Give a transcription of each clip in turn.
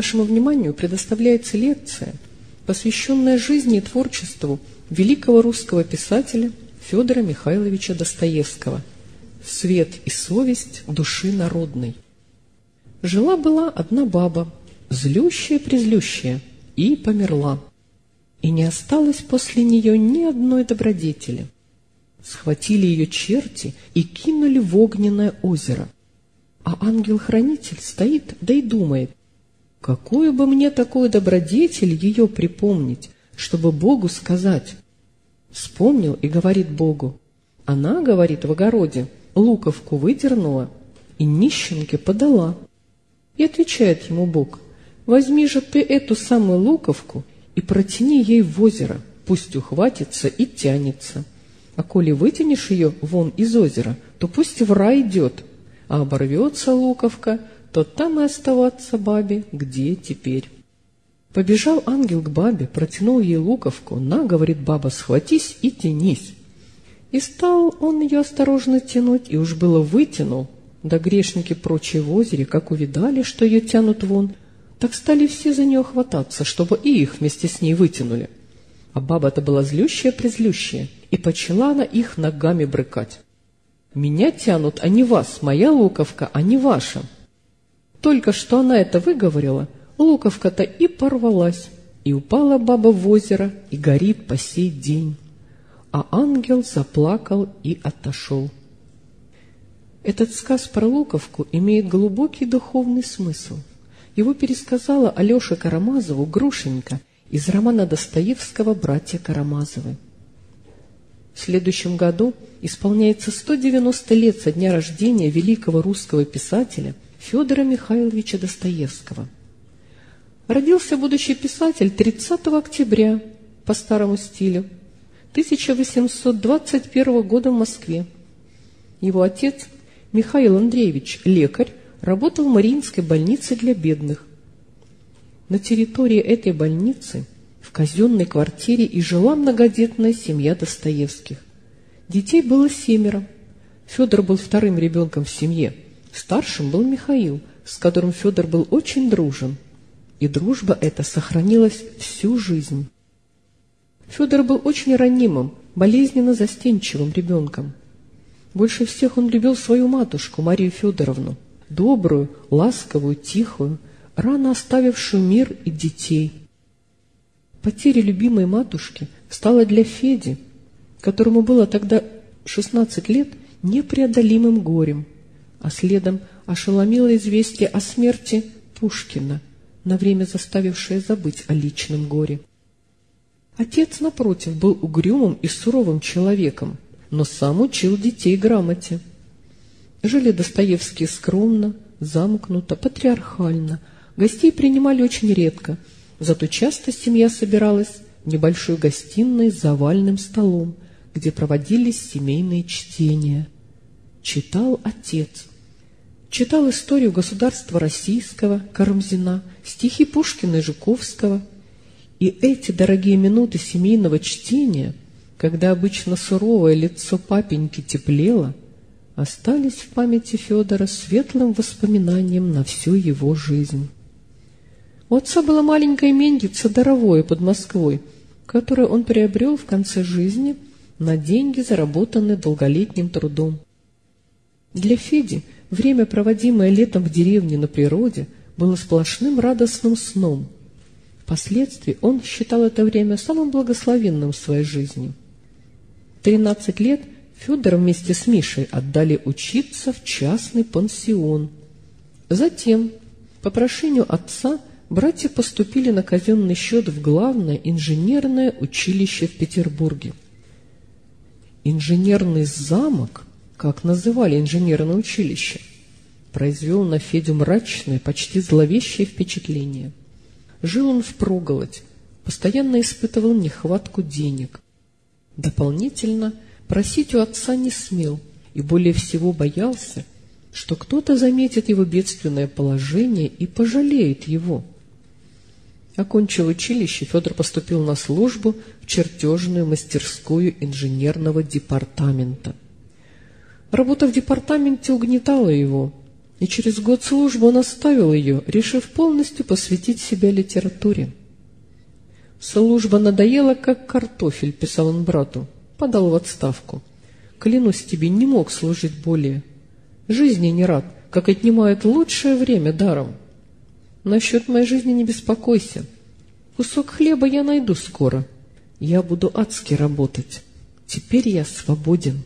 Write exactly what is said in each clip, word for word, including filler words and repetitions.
Вашему вниманию предоставляется лекция, посвященная жизни и творчеству великого русского писателя Федора Михайловича Достоевского «Свет и совесть души народной». Жила-была одна баба, злющая-презлющая, и померла, и не осталось после нее ни одной добродетели. Схватили ее черти и кинули в огненное озеро. А ангел-хранитель стоит, да и думает, какую бы мне такую добродетель ее припомнить, чтобы Богу сказать. Вспомнил и говорит Богу. Она, говорит, в огороде луковку выдернула и нищенке подала. И отвечает ему Бог: возьми же ты эту самую луковку и протяни ей в озеро, пусть ухватится и тянется. А коли вытянешь ее вон из озера, то пусть в рай идет, а оборвется луковка, то там и оставаться бабе, где теперь. Побежал ангел к бабе, протянул ей луковку. На, говорит баба, схватись и тянись. И стал он ее осторожно тянуть, и уж было вытянул. Да грешники прочие в озере, как увидали, что ее тянут вон, так стали все за нее хвататься, чтобы и их вместе с ней вытянули. А баба-то была злющая-презлющая, и почала она их ногами брыкать. «Меня тянут, а не вас, моя луковка, а не ваша». Только что она это выговорила, луковка-то и порвалась, и упала баба в озеро, и горит по сей день. А ангел заплакал и отошел. Этот сказ про луковку имеет глубокий духовный смысл. Его пересказала Алёше Карамазову Грушенька из романа Достоевского «Братья Карамазовы». В следующем году исполняется сто девяносто лет со дня рождения великого русского писателя Федора Михайловича Достоевского. Родился будущий писатель тридцатого октября по старому стилю тысяча восемьсот двадцать первого года в Москве. Его отец Михаил Андреевич, лекарь, работал в Мариинской больнице для бедных. На территории этой больницы в казенной квартире и жила многодетная семья Достоевских. Детей было семеро. Федор был вторым ребенком в семье. Старшим был Михаил, с которым Федор был очень дружен. И дружба эта сохранилась всю жизнь. Федор был очень ранимым, болезненно застенчивым ребенком. Больше всех он любил свою матушку, Марию Федоровну, добрую, ласковую, тихую, рано оставившую мир и детей. Потеря любимой матушки стала для Феди, которому было тогда шестнадцать лет, непреодолимым горем, а следом ошеломило известие о смерти Пушкина, на время заставившее забыть о личном горе. Отец, напротив, был угрюмым и суровым человеком, но сам учил детей грамоте. Жили Достоевские скромно, замкнуто, патриархально, гостей принимали очень редко, зато часто семья собиралась в небольшой гостиной с заваленным столом, где проводились семейные чтения. Читал отец. Читал историю государства российского Карамзина, стихи Пушкина и Жуковского. И эти дорогие минуты семейного чтения, когда обычно суровое лицо папеньки теплело, остались в памяти Федора светлым воспоминанием на всю его жизнь. У отца была маленькая именьица Даровое под Москвой, которую он приобрел в конце жизни на деньги, заработанные долголетним трудом. Для Феди время, проводимое летом в деревне на природе, было сплошным радостным сном. Впоследствии он считал это время самым благословенным в своей жизни. В тринадцать лет Федора вместе с Мишей отдали учиться в частный пансион. Затем, по прошению отца, братья поступили на казенный счет в главное инженерное училище в Петербурге. Инженерный замок, как называли инженерное училище, произвел на Федю мрачное, почти зловещее впечатление. Жил он впроголодь, постоянно испытывал нехватку денег. Дополнительно просить у отца не смел и более всего боялся, что кто-то заметит его бедственное положение и пожалеет его. Окончив училище, Федор поступил на службу в чертежную мастерскую инженерного департамента. Работа в департаменте угнетала его. и через год службы он оставил ее, решив полностью посвятить себя литературе. «Служба надоела, как картофель», — писал он брату, подал в отставку. «Клянусь тебе, не мог служить более. Жизни не рад, как отнимает лучшее время даром. Насчет моей жизни не беспокойся. Кусок хлеба я найду скоро. Я буду адски работать. Теперь я свободен».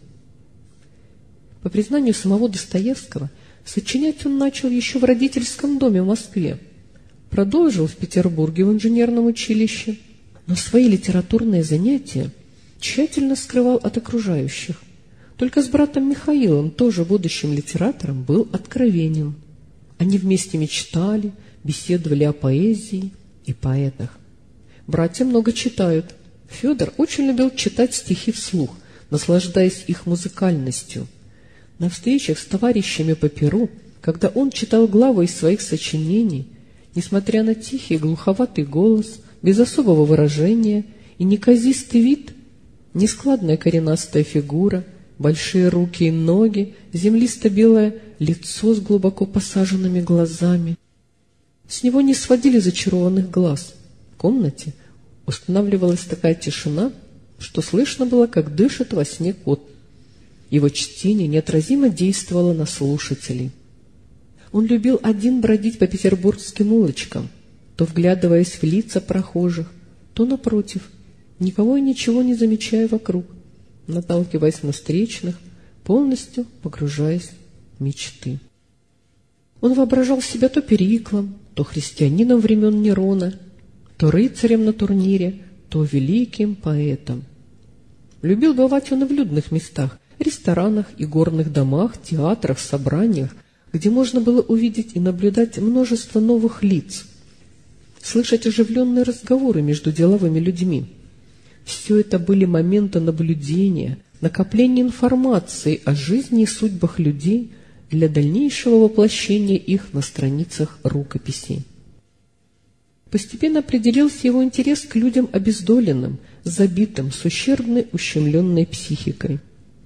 По признанию самого Достоевского, сочинять он начал еще в родительском доме в Москве, продолжил в Петербурге в инженерном училище, но свои литературные занятия тщательно скрывал от окружающих. Только с братом Михаилом, тоже будущим литератором, был откровенен. Они вместе мечтали, беседовали о поэзии и поэтах. Братья много читают. Федор очень любил читать стихи вслух, наслаждаясь их музыкальностью. На встречах с товарищами по перу, когда он читал главы из своих сочинений, несмотря на тихий глуховатый голос, без особого выражения и неказистый вид, нескладная коренастая фигура, большие руки и ноги, землисто-белое лицо с глубоко посаженными глазами. С него не сводили зачарованных глаз. В комнате устанавливалась такая тишина, что слышно было, как дышит во сне кот. Его чтение неотразимо действовало на слушателей. Он любил один бродить по петербургским улочкам, то вглядываясь в лица прохожих, то, напротив, никого и ничего не замечая вокруг, наталкиваясь на встречных, полностью погружаясь в мечты. Он воображал себя то Периклом, то христианином времен Нерона, то рыцарем на турнире, то великим поэтом. Любил бывать он и в людных местах, ресторанах и горных домах, театрах, собраниях, где можно было увидеть и наблюдать множество новых лиц, слышать оживленные разговоры между деловыми людьми. Все это были моменты наблюдения, накопления информации о жизни и судьбах людей для дальнейшего воплощения их на страницах рукописей. Постепенно определился его интерес к людям обездоленным, забитым, с ущербной, ущемленной психикой.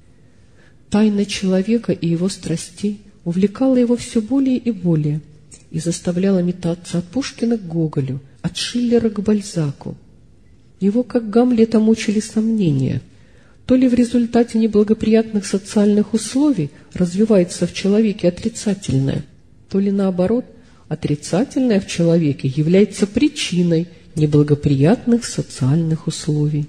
Тайна человека и его страстей увлекала его все более и более и заставляла метаться от Пушкина к Гоголю, от Шиллера к Бальзаку. Его, как Гамлета, мучили сомнения. То ли в результате неблагоприятных социальных условий развивается в человеке отрицательное, то ли наоборот, отрицательное в человеке является причиной неблагоприятных социальных условий.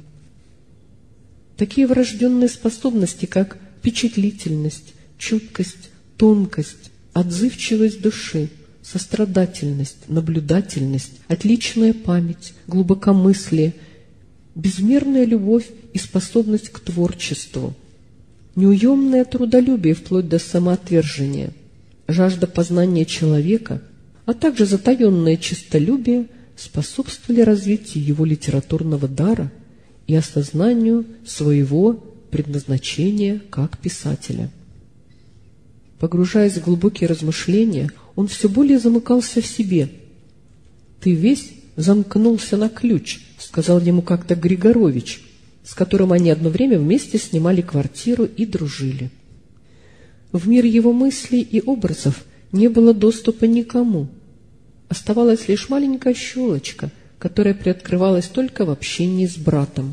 Такие врожденные способности, как впечатлительность, чуткость, тонкость, отзывчивость души, сострадательность, наблюдательность, отличная память, глубокомыслие, безмерная любовь и способность к творчеству, неуемное трудолюбие вплоть до самоотвержения, жажда познания человека, а также затаенное честолюбие способствовали развитию его литературного дара и осознанию своего предназначения как писателя. Погружаясь в глубокие размышления, он все более замыкался в себе. «Ты весь замкнулся на ключ», — сказал ему как-то Григорович, с которым они одно время вместе снимали квартиру и дружили. В мир его мыслей и образов не было доступа никому. Оставалась лишь маленькая щелочка, которая приоткрывалась только в общении с братом.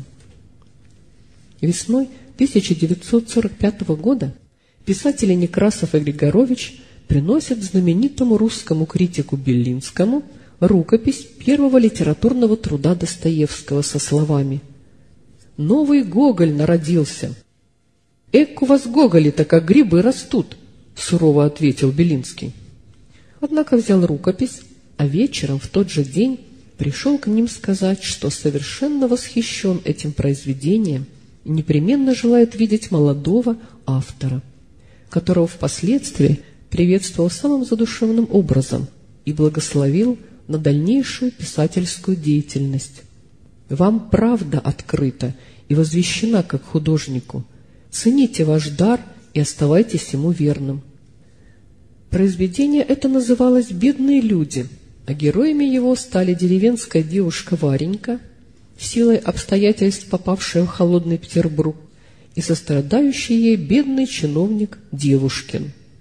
Весной тысяча девятьсот сорок пятого года писатели Некрасов и Григорович приносят знаменитому русскому критику Белинскому рукопись первого литературного труда Достоевского со словами: «Новый Гоголь народился». «Эк у вас Гоголи-то, как грибы растут», — сурово ответил Белинский. Однако взял рукопись, а вечером в тот же день пришел к ним сказать, что совершенно восхищен этим произведением и непременно желает видеть молодого автора, которого впоследствии приветствовал самым задушевным образом и благословил на дальнейшую писательскую деятельность. «Вам правда открыта и возвещена как художнику. Цените ваш дар и оставайтесь ему верным». Произведение это называлось «Бедные люди», а героями его стали деревенская девушка Варенька, силой обстоятельств попавшая в холодный Петербург, и сострадающий ей бедный чиновник Девушкин.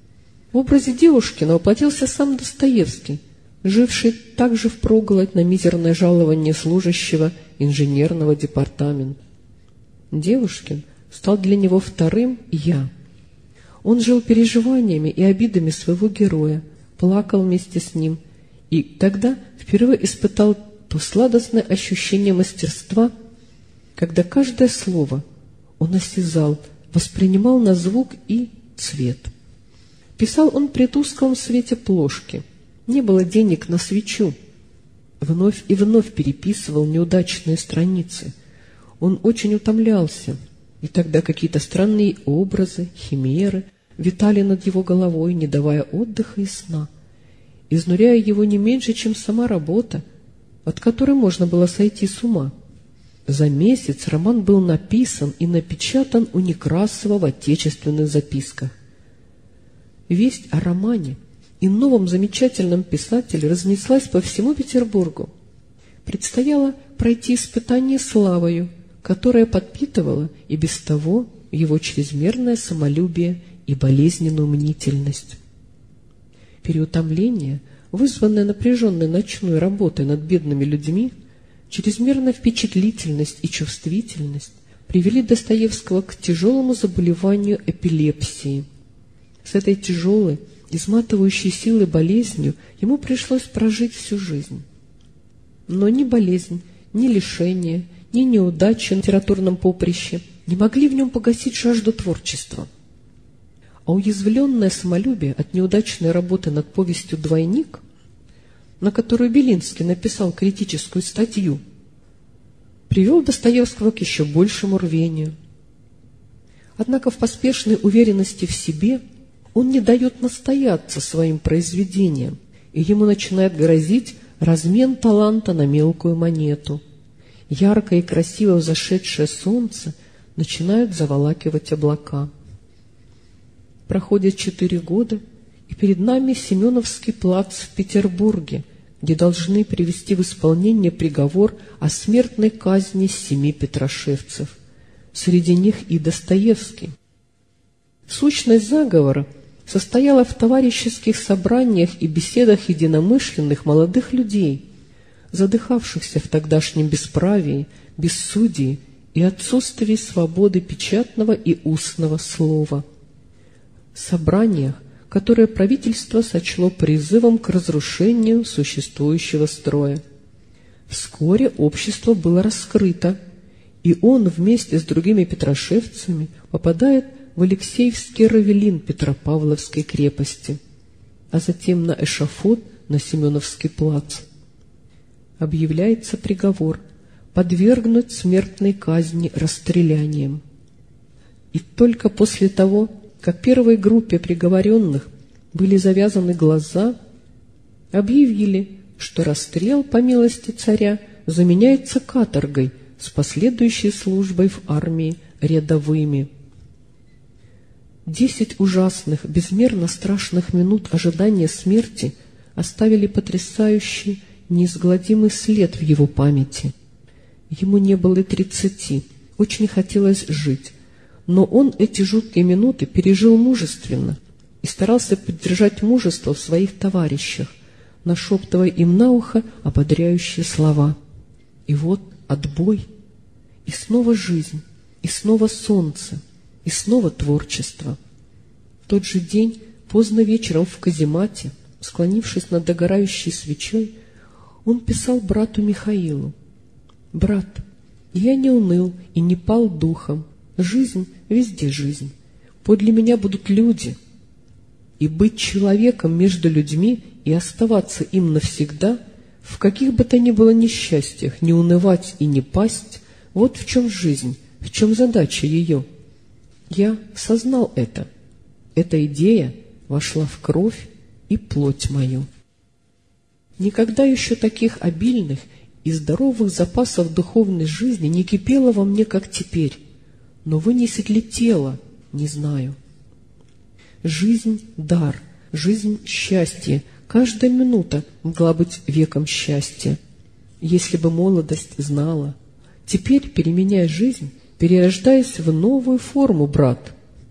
В образе Девушкина воплотился сам Достоевский, живший также впроголодь на мизерное жалование служащего инженерного департамента. Девушкин стал для него вторым «я». Он жил переживаниями и обидами своего героя, плакал вместе с ним, и тогда впервые испытал то сладостное ощущение мастерства, когда каждое слово он осязал, воспринимал на звук и цвет. Писал он при тусклом свете плошки. Не было денег на свечу. Вновь и вновь переписывал неудачные страницы. Он очень утомлялся, и тогда какие-то странные образы, химеры витали над его головой, не давая отдыха и сна, изнуряя его не меньше, чем сама работа, от которой можно было сойти с ума. За месяц роман был написан и напечатан у Некрасова в отечественных записках. Весть о романе и новом замечательном писателе разнеслась по всему Петербургу. Предстояло пройти испытание славою, которое подпитывало и без того его чрезмерное самолюбие и болезненную мнительность. Переутомление, вызванное напряженной ночной работой над бедными людьми, чрезмерная впечатлительность и чувствительность привели Достоевского к тяжелому заболеванию эпилепсии. С этой тяжелой, изматывающей силой болезнью ему пришлось прожить всю жизнь. Но ни болезнь, ни лишение, ни неудачи на литературном поприще не могли в нем погасить жажду творчества. А уязвленное самолюбие от неудачной работы над повестью «Двойник», на которую Белинский написал критическую статью, привел Достоевского к еще большему рвению. Однако в поспешной уверенности в себе он не дает настояться своим произведением, и ему начинает грозить размен таланта на мелкую монету. Яркое и красиво взошедшее солнце начинают заволакивать облака. Проходят четыре года, и перед нами Семеновский плац в Петербурге, где должны привести в исполнение приговор о смертной казни семи петрошевцев. Среди них и Достоевский. Сущность заговора состояла в товарищеских собраниях и беседах единомышленных молодых людей, задыхавшихся в тогдашнем бесправии, бессудии и отсутствии свободы печатного и устного слова. Собраниях, которое правительство сочло призывом к разрушению существующего строя. Вскоре общество было раскрыто, и он вместе с другими петрошевцами попадает в Алексеевский равелин Петропавловской крепости, а затем на эшафот на Семеновский плац. Объявляется приговор подвергнуть смертной казни расстрелянием. И только после того, как первой группе приговоренных были завязаны глаза, объявили, что расстрел, по милости царя, заменяется каторгой с последующей службой в армии рядовыми. Десять ужасных, безмерно страшных минут ожидания смерти оставили потрясающий, неизгладимый след в его памяти. Ему не было и тридцати, очень хотелось жить, но он эти жуткие минуты пережил мужественно и старался поддержать мужество в своих товарищах, нашептывая им на ухо ободряющие слова. И вот отбой, и снова жизнь, и снова солнце, и снова творчество. В тот же день, поздно вечером в каземате, склонившись над догорающей свечой, он писал брату Михаилу: «Брат, я не уныл и не пал духом. Жизнь везде жизнь. Подле меня будут люди. И быть человеком между людьми и оставаться им навсегда, в каких бы то ни было несчастьях, не унывать и не пасть, вот в чем жизнь, в чем задача ее. Я сознал это. Эта идея вошла в кровь и плоть мою». Никогда еще таких обильных и здоровых запасов духовной жизни не кипело во мне, как теперь. Но вынесет ли тело, не знаю. Жизнь — дар, жизнь — счастье. Каждая минута могла быть веком счастья, если бы молодость знала. Теперь, переменяя жизнь, перерождаясь в новую форму, брат,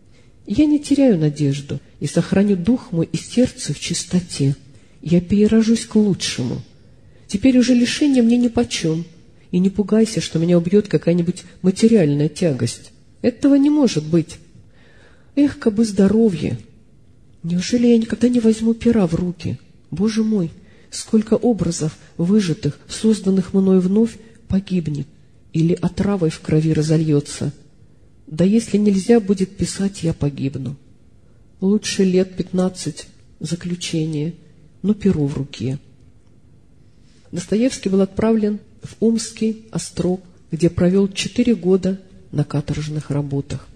Я не теряю надежду и сохраню дух мой и сердце в чистоте. Я перерожусь к лучшему. Теперь уже лишение мне нипочем, и не пугайся, что меня убьет какая-нибудь материальная тягость. Этого не может быть. Эх, кабы здоровье! Неужели я никогда не возьму пера в руки? Боже мой, сколько образов, выжатых, созданных мною вновь, погибнет или отравой в крови разольется. Да если нельзя будет писать, я погибну. Лучше лет пятнадцать заключения, но перо в руке. Достоевский был отправлен в Омский острог, где провел четыре года на каторжных работах.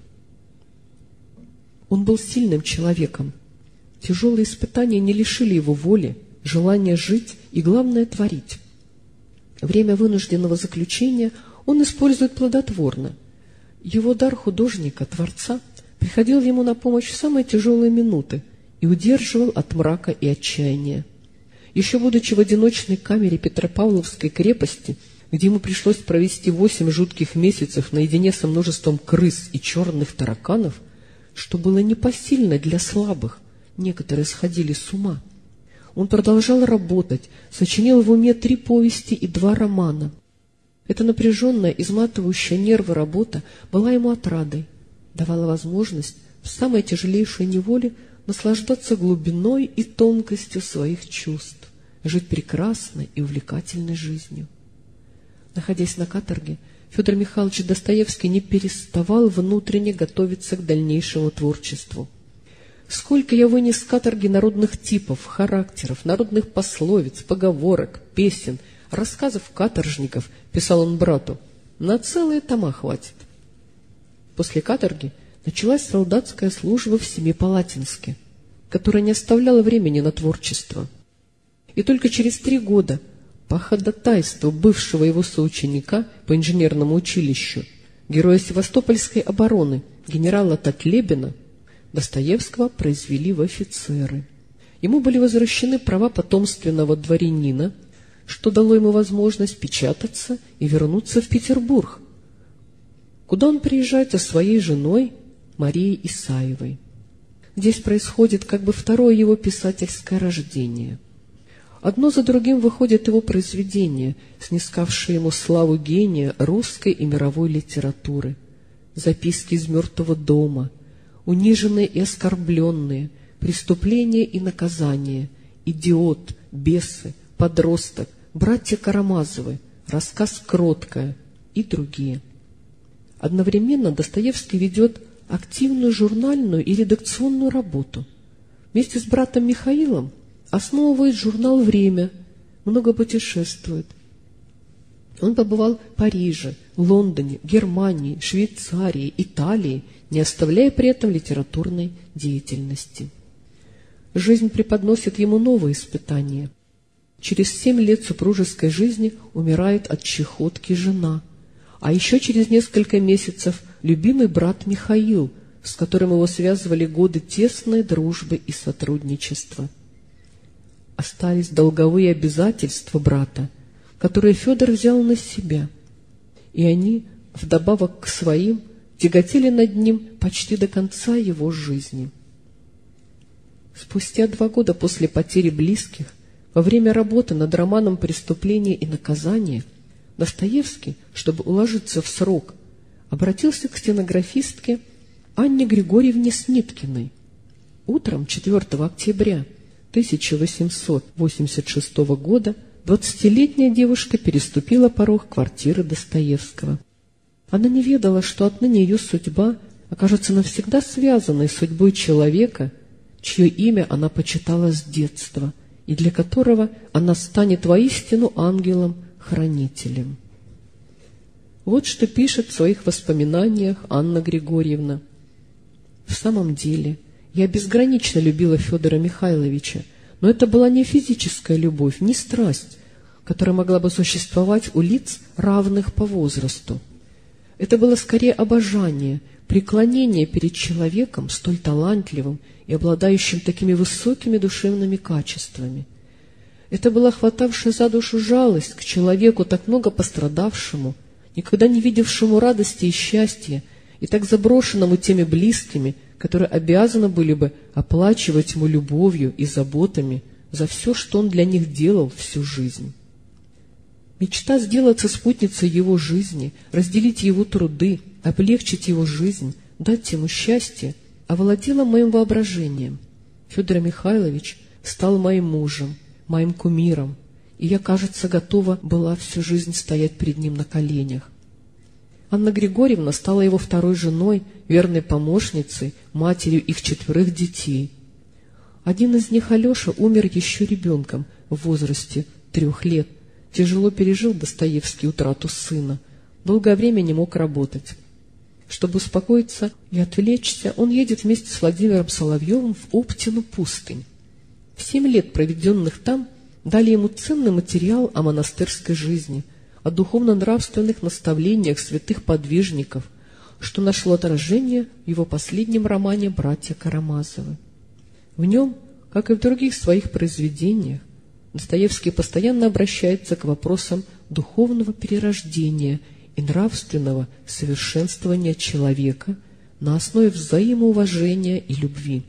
Он был сильным человеком. Тяжелые испытания не лишили его воли, желания жить и, главное, творить. Время вынужденного заключения он использует плодотворно. Его дар художника, творца, приходил ему на помощь в самые тяжелые минуты и удерживал от мрака и отчаяния. Еще будучи в одиночной камере Петропавловской крепости, где ему пришлось провести восемь жутких месяцев наедине со множеством крыс и черных тараканов, что было непосильно для слабых, некоторые сходили с ума, он продолжал работать, сочинил в уме три повести и два романа. Эта напряженная, изматывающая нервы работа была ему отрадой, давала возможность в самой тяжелейшей неволе наслаждаться глубиной и тонкостью своих чувств, жить прекрасной и увлекательной жизнью. Находясь на каторге, Федор Михайлович Достоевский не переставал внутренне готовиться к дальнейшему творчеству. Сколько я вынес с каторги народных типов, характеров, народных пословиц, поговорок, песен, рассказов каторжников, писал он брату, на целые тома хватит. После каторги началась солдатская служба в Семипалатинске, которая не оставляла времени на творчество. И только через три года по ходатайству бывшего его соученика по инженерному училищу, героя Севастопольской обороны, генерала Татлебина, Достоевского произвели в офицеры. Ему были возвращены права потомственного дворянина, что дало ему возможность печататься и вернуться в Петербург, куда он приезжает со своей женой Марией Исаевой. Здесь происходит как бы второе его писательское рождение. Одно за другим выходят его произведения, снискавшие ему славу гения русской и мировой литературы. Записки из мертвого дома, униженные и оскорбленные, преступления и наказания, идиот, бесы, подросток, братья Карамазовы, рассказ «Кроткая» и другие. Одновременно Достоевский ведет активную журнальную и редакционную работу. Вместе с братом Михаилом основывает журнал «Время», много путешествует. Он побывал в Париже, Лондоне, Германии, Швейцарии, Италии, не оставляя при этом литературной деятельности. Жизнь преподносит ему новые испытания. Через семь лет супружеской жизни умирает от чахотки жена, а еще через несколько месяцев любимый брат Михаил, с которым его связывали годы тесной дружбы и сотрудничества. Остались долговые обязательства брата, которые Федор взял на себя, и они, вдобавок к своим, тяготели над ним почти до конца его жизни. Спустя два года после потери близких, во время работы над романом «Преступление и наказание», Достоевский, чтобы уложиться в срок, обратился к стенографистке Анне Григорьевне Сниткиной. Утром четвёртого октября тысяча восемьсот восемьдесят шестого года двадцатилетняя девушка переступила порог квартиры Достоевского. Она не ведала, что отныне ее судьба окажется навсегда связанной с судьбой человека, чье имя она почитала с детства, и для которого она станет воистину ангелом-хранителем. Вот что пишет в своих воспоминаниях Анна Григорьевна. «В самом деле, я безгранично любила Федора Михайловича, но это была не физическая любовь, не страсть, которая могла бы существовать у лиц, равных по возрасту. Это было скорее обожание, преклонение перед человеком, столь талантливым и обладающим такими высокими душевными качествами. Это была хватавшая за душу жалость к человеку, так много пострадавшему, никогда не видевшему радости и счастья, и так заброшенному теми близкими, которые обязаны были бы оплачивать ему любовью и заботами за все, что он для них делал всю жизнь. Мечта сделаться спутницей его жизни, разделить его труды, облегчить его жизнь, дать ему счастье, овладела моим воображением. Федор Михайлович стал моим мужем, моим кумиром, и я, кажется, готова была всю жизнь стоять перед ним на коленях. Анна Григорьевна стала его второй женой, верной помощницей, матерью их четверых детей. Один из них, Алеша, умер еще ребенком в возрасте трех лет. Тяжело пережил Достоевский утрату сына, долгое время не мог работать. Чтобы успокоиться и отвлечься, он едет вместе с Владимиром Соловьевым в Оптину пустынь. В семь лет, проведенных там, дали ему ценный материал о монастырской жизни, о духовно-нравственных наставлениях святых подвижников, что нашло отражение в его последнем романе «Братья Карамазовы». В нем, как и в других своих произведениях, Достоевский постоянно обращается к вопросам духовного перерождения и нравственного совершенствования человека на основе взаимоуважения и любви.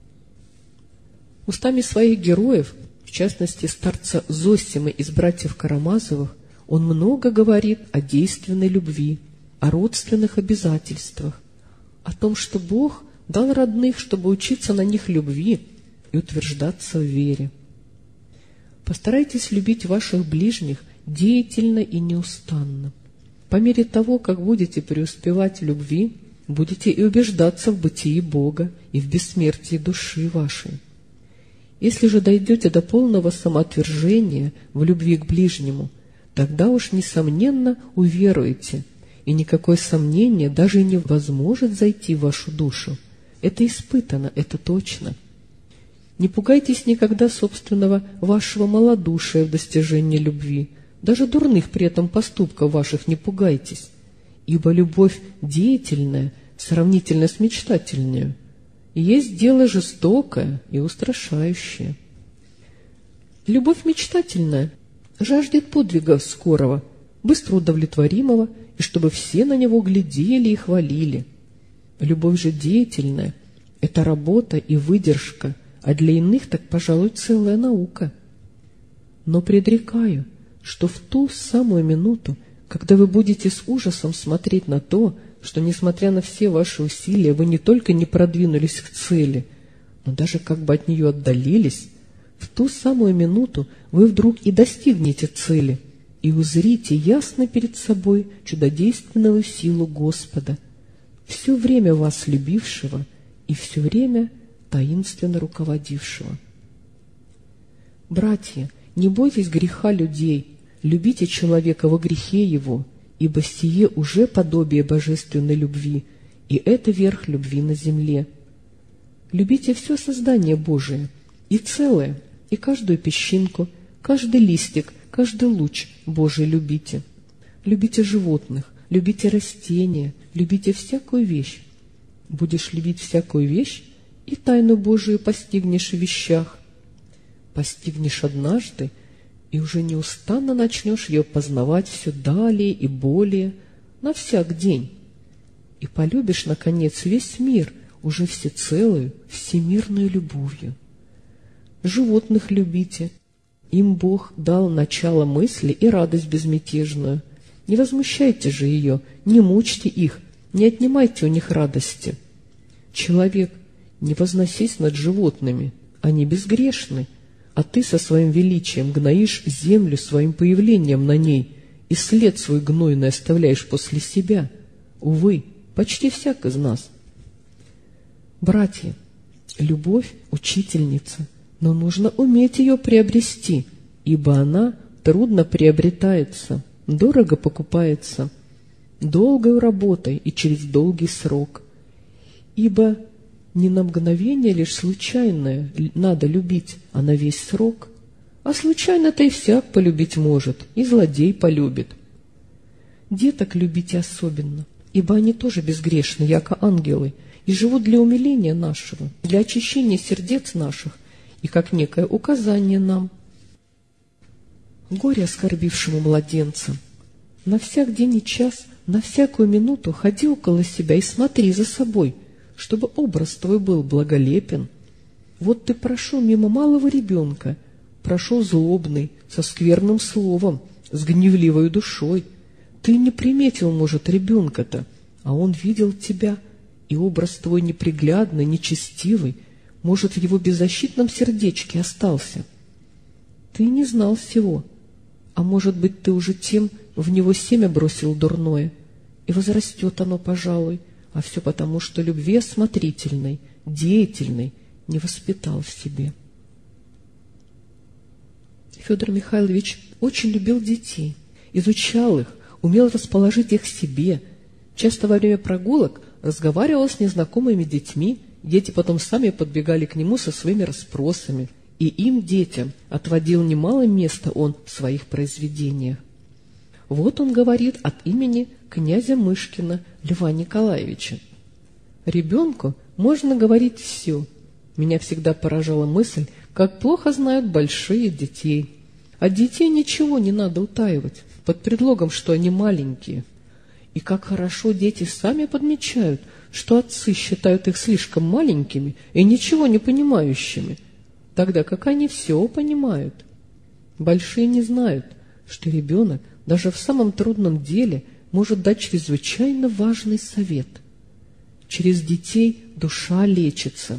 Устами своих героев, в частности старца Зосимы из «Братьев Карамазовых», он много говорит о действенной любви, о родственных обязательствах, о том, что Бог дал родных, чтобы учиться на них любви и утверждаться в вере. Постарайтесь любить ваших ближних деятельно и неустанно. По мере того, как будете преуспевать в любви, будете и убеждаться в бытии Бога и в бессмертии души вашей. Если же дойдете до полного самоотвержения в любви к ближнему, тогда уж, несомненно, уверуете, и никакое сомнение даже и не возможет зайти в вашу душу. Это испытано, это точно. Не пугайтесь никогда собственного вашего малодушия в достижении любви, даже дурных при этом поступков ваших не пугайтесь, ибо любовь деятельная, сравнительно с мечтательной, есть дело жестокое и устрашающее. Любовь мечтательная жаждет подвига скорого, быстро удовлетворимого, и чтобы все на него глядели и хвалили. Любовь же деятельная — это работа и выдержка, а для иных так, пожалуй, целая наука. Но предрекаю, что в ту самую минуту, когда вы будете с ужасом смотреть на то, что, несмотря на все ваши усилия, вы не только не продвинулись к цели, но даже как бы от нее отдалились, в ту самую минуту вы вдруг и достигнете цели, и узрите ясно перед собой чудодейственную силу Господа, все время вас любившего и все время таинственно руководившего. Братья, не бойтесь греха людей, любите человека во грехе его, ибо сие уже подобие божественной любви, и это верх любви на земле. Любите все создание Божие, и целое, и каждую песчинку, каждый листик, каждый луч Божий любите. Любите животных, любите растения, любите всякую вещь. Будешь любить всякую вещь, и тайну Божию постигнешь в вещах. Постигнешь однажды, и уже неустанно начнешь ее познавать все далее и более, на всяк день. И полюбишь, наконец, весь мир уже всецелую, всемирную любовью. Животных любите. Им Бог дал начало мысли и радость безмятежную. Не возмущайте же ее, не мучьте их, не отнимайте у них радости. Человек, не возносись над животными, они безгрешны, а ты со своим величием гноишь землю своим появлением на ней и след свой гнойный оставляешь после себя. Увы, почти всяк из нас. Братья, любовь — учительница, но нужно уметь ее приобрести, ибо она трудно приобретается, дорого покупается, долгой работой и через долгий срок. Ибо не на мгновение лишь случайное надо любить, а на весь срок. А случайно-то и всяк полюбить может, и злодей полюбит. Деток любите особенно, ибо они тоже безгрешны, яко ангелы, и живут для умиления нашего, для очищения сердец наших, и как некое указание нам. Горе оскорбившему младенца, на всяк день и час на всякую минуту ходи около себя и смотри за собой, чтобы образ твой был благолепен. Вот ты прошел мимо малого ребенка, прошел злобный, со скверным словом, с гневливой душой. Ты не приметил, может, ребенка-то, а он видел тебя, и образ твой неприглядный, нечестивый, может, в его беззащитном сердечке остался. Ты не знал всего, а может быть, ты уже тем в него семя бросил дурное, и возрастет оно, пожалуй, а все потому, что любви осмотрительной, деятельной не воспитал в себе. Федор Михайлович очень любил детей, изучал их, умел расположить их к себе. Часто во время прогулок разговаривал с незнакомыми детьми, дети потом сами подбегали к нему со своими расспросами, и им, детям, отводил немало места он в своих произведениях. Вот он говорит от имени князя Мышкина Льва Николаевича. «Ребенку можно говорить все. Меня всегда поражала мысль, как плохо знают большие детей. От детей ничего не надо утаивать, под предлогом, что они маленькие. И как хорошо дети сами подмечают, что отцы считают их слишком маленькими и ничего не понимающими, тогда как они все понимают. Большие не знают, что ребенок даже в самом трудном деле может дать чрезвычайно важный совет. Через детей душа лечится».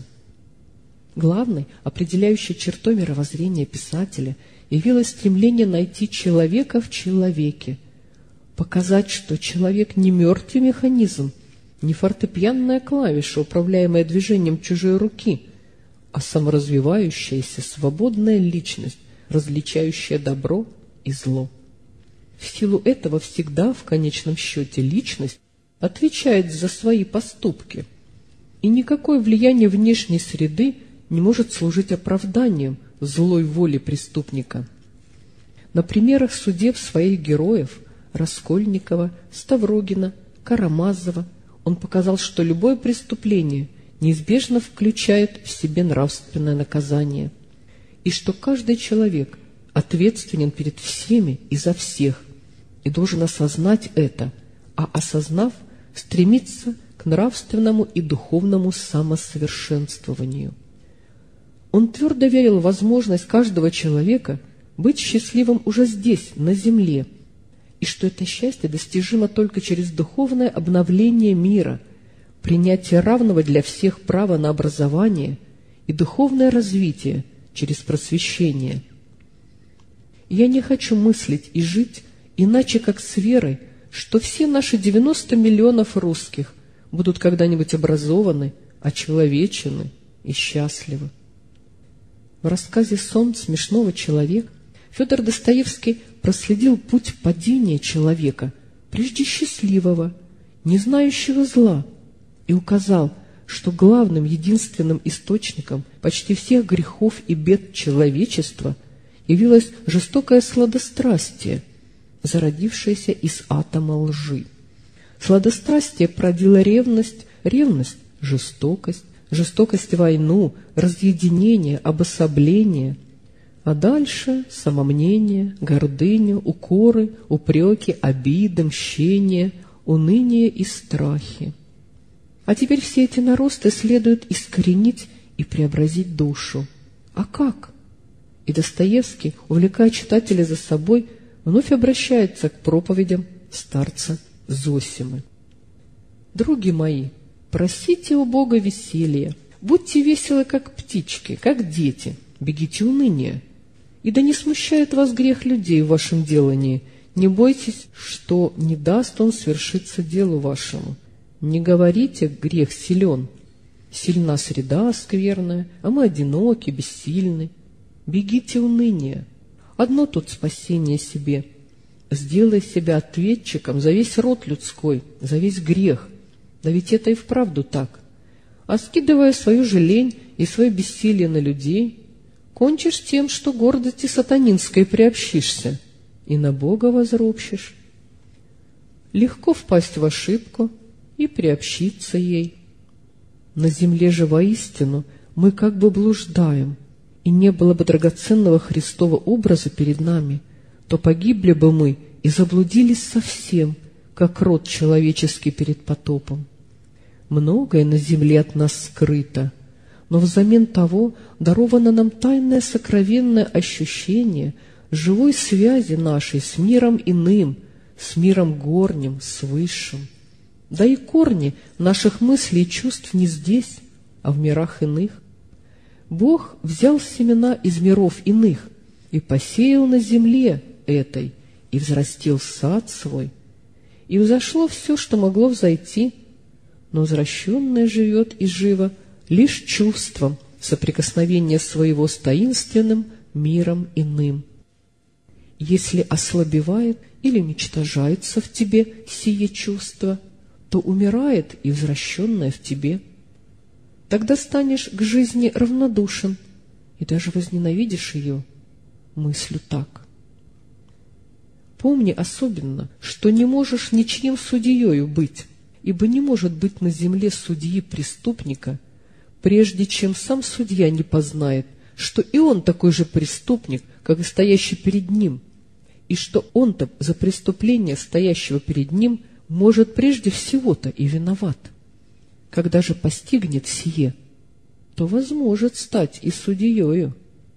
Главной, определяющей чертой мировоззрения писателя явилось стремление найти человека в человеке, показать, что человек не мертвый механизм, не фортепианная клавиша, управляемая движением чужой руки, а саморазвивающаяся свободная личность, различающая добро и зло. В силу этого всегда, в конечном счете, личность отвечает за свои поступки, и никакое влияние внешней среды не может служить оправданием злой воли преступника. На примерах судеб своих героев Раскольникова, Ставрогина, Карамазова он показал, что любое преступление неизбежно включает в себе нравственное наказание, и что каждый человек ответственен перед всеми и за всех, и должен осознать это, а осознав, стремиться к нравственному и духовному самосовершенствованию. Он твердо верил в возможность каждого человека быть счастливым уже здесь, на земле, и что это счастье достижимо только через духовное обновление мира, принятие равного для всех права на образование и духовное развитие через просвещение. Я не хочу мыслить и жить иначе, как с верой, что все наши девяносто миллионов русских будут когда-нибудь образованы, очеловечены и счастливы. В рассказе «Сон смешного человека» Федор Достоевский проследил путь падения человека, прежде счастливого, не знающего зла, и указал, что главным единственным источником почти всех грехов и бед человечества явилось жестокое сладострастие, зародившееся из атома лжи. Сладострастие породило ревность, ревность – жестокость, жестокость – войну, разъединение, обособление, а дальше самомнение, гордыню, укоры, упреки, обиды, мщение, уныние и страхи. А теперь все эти наросты следует искоренить и преобразить душу. А как? И Достоевский, увлекая читателя за собой, вновь обращается к проповедям старца Зосимы. «Други мои, просите у Бога веселья, будьте веселы, как птички, как дети, бегите уныния. И да не смущает вас грех людей в вашем делании, не бойтесь, что не даст он свершиться делу вашему. Не говорите, грех силен, сильна среда скверная, а мы одиноки, бессильны. Бегите уныния. Одно тут спасение себе. Сделай себя ответчиком за весь род людской, за весь грех. Да ведь это и вправду так. А скидывая свою же лень и свое бессилие на людей, кончишь тем, что гордости сатанинской приобщишься и на Бога возропщишь. Легко впасть в ошибку и приобщиться ей. На земле же воистину мы как бы блуждаем, и не было бы драгоценного Христова образа перед нами, то погибли бы мы и заблудились совсем, как род человеческий перед потопом. Многое на земле от нас скрыто, но взамен того даровано нам тайное сокровенное ощущение живой связи нашей с миром иным, с миром горним, с высшим. Да и корни наших мыслей и чувств не здесь, а в мирах иных. Бог взял семена из миров иных и посеял на земле этой, и взрастил сад свой, и взошло все, что могло взойти, но возвращенное живет и живо лишь чувством соприкосновения своего с таинственным миром иным. Если ослабевает или уничтожается в тебе сие чувство, то умирает и возвращенное в тебе. Тогда станешь к жизни равнодушен и даже возненавидишь ее, мыслю так. Помни особенно, что не можешь ничьим судьею быть, ибо не может быть на земле судьи преступника, прежде чем сам судья не познает, что и он такой же преступник, как и стоящий перед ним, и что он-то за преступление стоящего перед ним может прежде всего-то и виноват. Когда же постигнет сие, то возможет стать и судьею.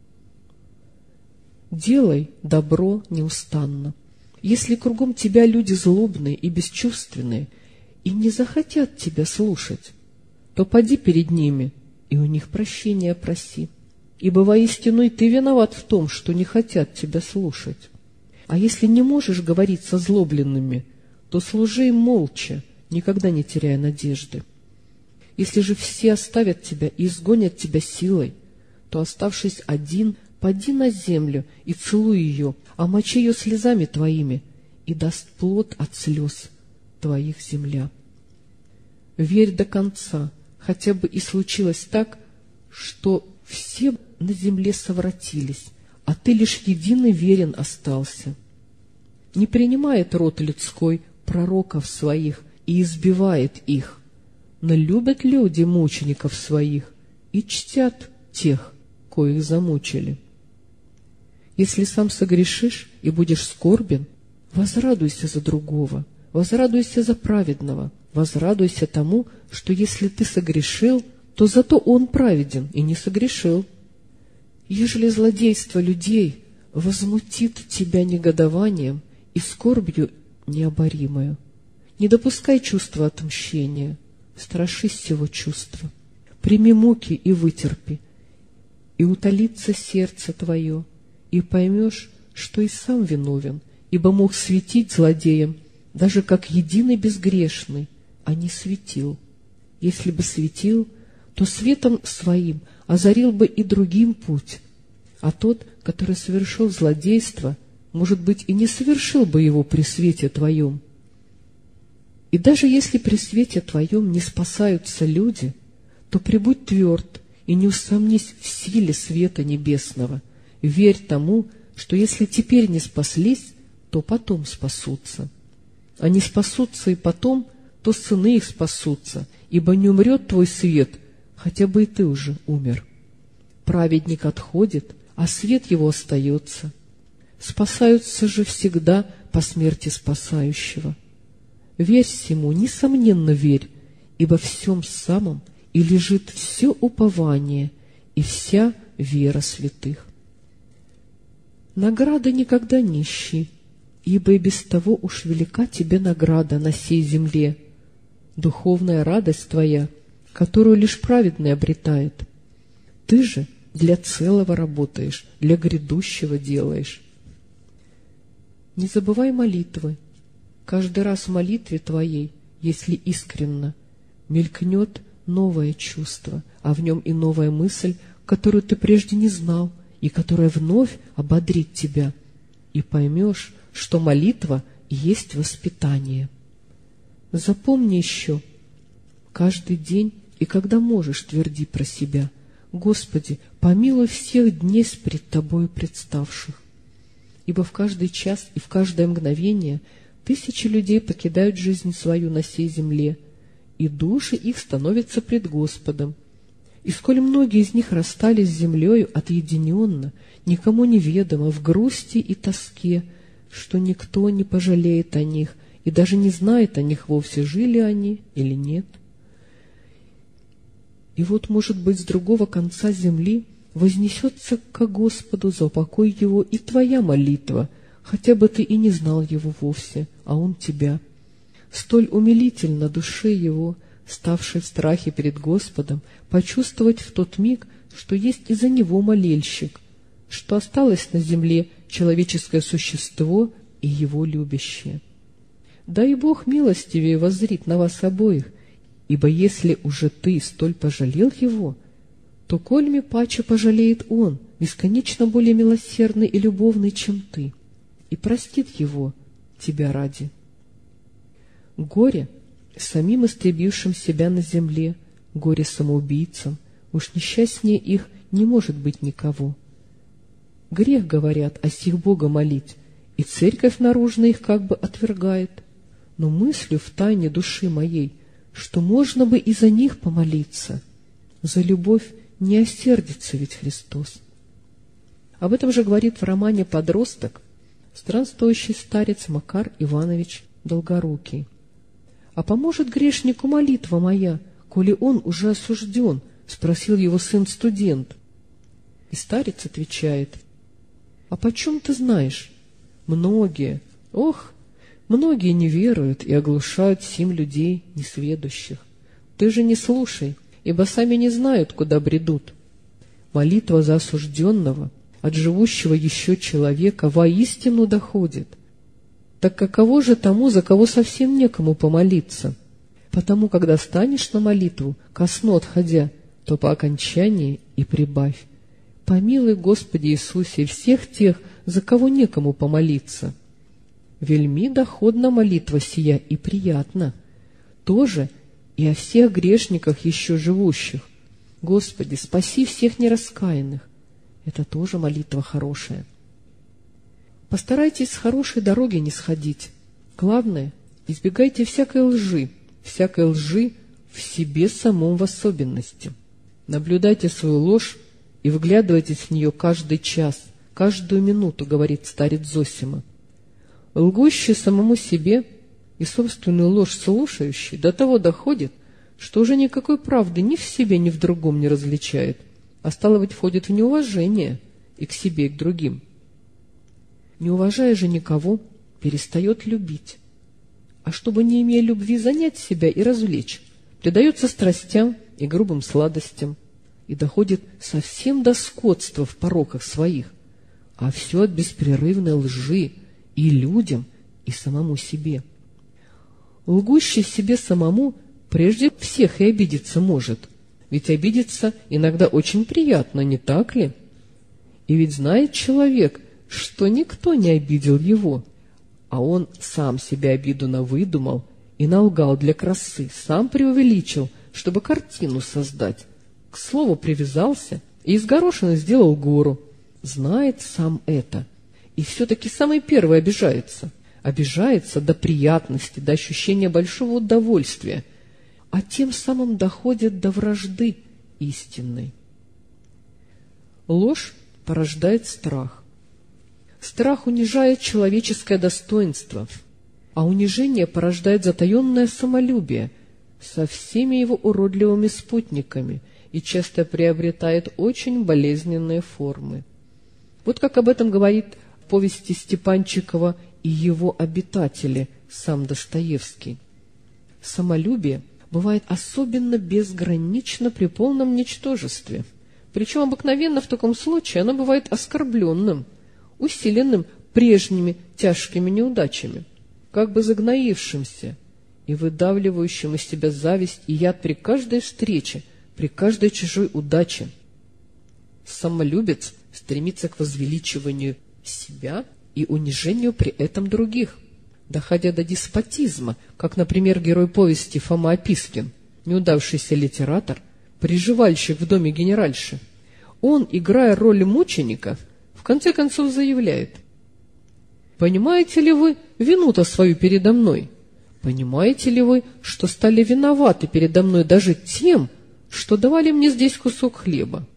Делай добро неустанно. Если кругом тебя люди злобные и бесчувственные, и не захотят тебя слушать, то поди перед ними и у них прощения проси, ибо воистину и ты виноват в том, что не хотят тебя слушать. А если не можешь говорить со злобленными, то служи им молча, никогда не теряя надежды. Если же все оставят тебя и изгонят тебя силой, то, оставшись один, поди на землю и целуй ее, омочи ее слезами твоими, и даст плод от слез твоих земля. Верь до конца, хотя бы и случилось так, что все на земле совратились, а ты лишь единый верен остался. Не принимает род людской пророков своих и избивает их, но любят люди мучеников своих и чтят тех, коих замучили. Если сам согрешишь и будешь скорбен, возрадуйся за другого, возрадуйся за праведного, возрадуйся тому, что если ты согрешил, то зато он праведен и не согрешил. Ежели злодейство людей возмутит тебя негодованием и скорбью необоримою, не допускай чувства отмщения, страшись сего чувства, прими муки и вытерпи, и утолится сердце твое, и поймешь, что и сам виновен, ибо мог светить злодеям, даже как единый безгрешный, а не светил. Если бы светил, то светом своим озарил бы и другим путь, а тот, который совершил злодейство, может быть, и не совершил бы его при свете твоем. И даже если при свете твоем не спасаются люди, то прибудь тверд и не усомнись в силе света небесного. Верь тому, что если теперь не спаслись, то потом спасутся. А не спасутся и потом, то сыны их спасутся, ибо не умрет твой свет, хотя бы и ты уже умер. Праведник отходит, а свет его остается. Спасаются же всегда по смерти спасающего. Верь сему, несомненно верь, ибо в всем самом и лежит все упование и вся вера святых. Награда никогда не ищи, ибо и без того уж велика тебе награда на сей земле, духовная радость твоя, которую лишь праведный обретает. Ты же для целого работаешь, для грядущего делаешь. Не забывай молитвы. Каждый раз в молитве твоей, если искренно, мелькнет новое чувство, а в нем и новая мысль, которую ты прежде не знал, и которая вновь ободрит тебя, и поймешь, что молитва есть воспитание. Запомни еще, каждый день и когда можешь, тверди про себя: «Господи, помилуй всех дней пред Тобою представших». Ибо в каждый час и в каждое мгновение тысячи людей покидают жизнь свою на сей земле, и души их становятся пред Господом. И сколь многие из них расстались с землею отъединенно, никому неведомо, в грусти и тоске, что никто не пожалеет о них и даже не знает о них вовсе, жили они или нет. И вот, может быть, с другого конца земли вознесется ко Господу за упокой его и твоя молитва, хотя бы ты и не знал его вовсе, а он тебя. Столь умилительно душе его, ставшей в страхе перед Господом, почувствовать в тот миг, что есть и за него молельщик, что осталось на земле человеческое существо и его любящее. Да и Бог милостивее воззрит на вас обоих, ибо если уже ты столь пожалел его, то кольми паче пожалеет он, бесконечно более милосердный и любовный, чем ты, и простит его тебя ради. Горе самим истребившим себя на земле, горе самоубийцам, уж несчастнее их не может быть никого. Грех, говорят, о сих Бога молить, и церковь наружно их как бы отвергает, но мыслю в тайне души моей, что можно бы и за них помолиться. За любовь не осердится ведь Христос. Об этом же говорит в романе «Подросток» странствующий старец Макар Иванович Долгорукий. «А поможет грешнику молитва моя, коли он уже осужден?» — спросил его сын-студент. И старец отвечает: «А почем ты знаешь? Многие, ох, многие не веруют и оглушают сим людей несведущих. Ты же не слушай, ибо сами не знают, куда бредут. Молитва за осужденного от живущего еще человека воистину доходит. Так каково же тому, за кого совсем некому помолиться? Потому, когда станешь на молитву, ко сну отходя, то по окончании и прибавь: помилуй, Господи Иисусе, всех тех, за кого некому помолиться. Вельми доходна молитва сия и приятна. Тоже и о всех грешниках еще живущих. Господи, спаси всех нераскаянных. Это тоже молитва хорошая. Постарайтесь с хорошей дороги не сходить. Главное, избегайте всякой лжи, всякой лжи в себе самом в особенности. Наблюдайте свою ложь и вглядывайтесь в нее каждый час, каждую минуту, говорит старец Зосима. Лгущий самому себе и собственную ложь слушающий до того доходит, что уже никакой правды ни в себе, ни в другом не различает, а стало быть, входит в неуважение и к себе, и к другим. Не уважая же никого, перестает любить. А чтобы, не имея любви, занять себя и развлечь, предается страстям и грубым сладостям и доходит совсем до скотства в пороках своих, а все от беспрерывной лжи и людям, и самому себе. Лгущий себе самому прежде всех и обидеться может, ведь обидеться иногда очень приятно, не так ли? И ведь знает человек, что никто не обидел его, а он сам себе обиду навыдумал и налгал для красы, сам преувеличил, чтобы картину создать. К слову привязался и из горошины сделал гору. Знает сам это, и все-таки самый первый обижается. Обижается до приятности, до ощущения большого удовольствия, а тем самым доходит до вражды истинной. Ложь порождает страх. Страх унижает человеческое достоинство, а унижение порождает затаенное самолюбие со всеми его уродливыми спутниками и часто приобретает очень болезненные формы. Вот как об этом говорит в повести Степанчикова и его обитатели сам Достоевский. Самолюбие бывает особенно безгранично при полном ничтожестве, причем обыкновенно в таком случае оно бывает оскорбленным, усиленным прежними тяжкими неудачами, как бы загноившимся и выдавливающим из себя зависть и яд при каждой встрече, при каждой чужой удаче. Самолюбец стремится к возвеличиванию себя и унижению при этом других, доходя до деспотизма, как, например, герой повести Фома Опискин, неудавшийся литератор, приживальщик в доме генеральши. Он, играя роль мученика, в конце концов заявляет: «Понимаете ли вы вину-то свою передо мной? Понимаете ли вы, что стали виноваты передо мной даже тем, что давали мне здесь кусок хлеба?»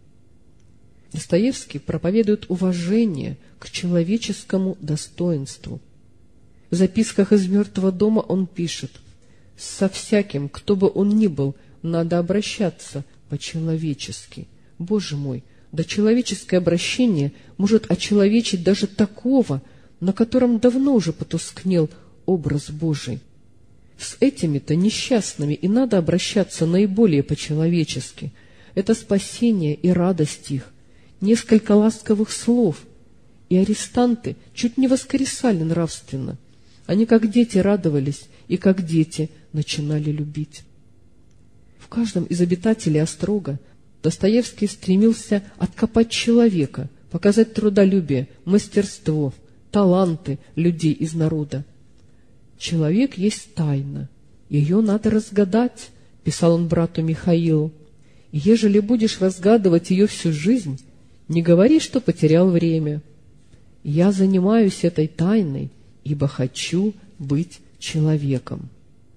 Достоевский проповедует уважение к человеческому достоинству. В записках из «Мертвого дома» он пишет: «Со всяким, кто бы он ни был, надо обращаться по-человечески. Боже мой, да человеческое обращение может очеловечить даже такого, на котором давно уже потускнел образ Божий. С этими-то несчастными и надо обращаться наиболее по-человечески. Это спасение и радость их, несколько ласковых слов, и арестанты чуть не воскресали нравственно. Они, как дети, радовались и, как дети, начинали любить». В каждом из обитателей острога Достоевский стремился откопать человека, показать трудолюбие, мастерство, таланты людей из народа. «Человек есть тайна, ее надо разгадать», — писал он брату Михаилу. «И ежели будешь разгадывать ее всю жизнь, не говори, что потерял время. Я занимаюсь этой тайной, ибо хочу быть человеком».